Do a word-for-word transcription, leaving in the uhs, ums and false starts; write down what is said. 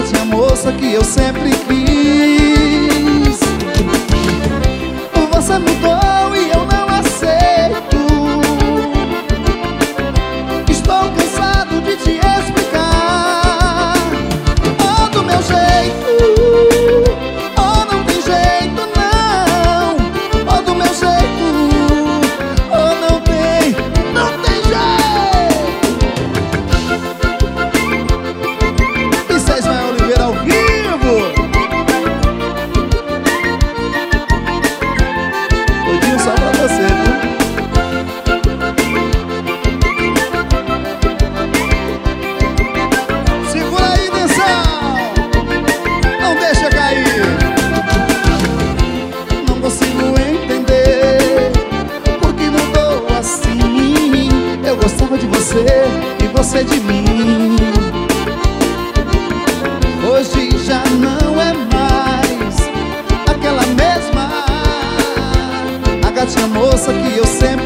gatinha moça que eu sempre quis. Você mudou e eu não aceito. Estou cansado de te explicar. Ou do meu jeito, ou não tem jeito não. Ou do meu jeito, ou não tem, não tem jeito. Isso é Ismael Oliveira ao vivo. Todinho só pra você, viu? Segura aí, atenção! Não deixa cair. Não consigo entender por que mudou assim. Eu gostava de você e você de mim. Hoje já não é mais aquela mesma, a gatinha moça que eu sempre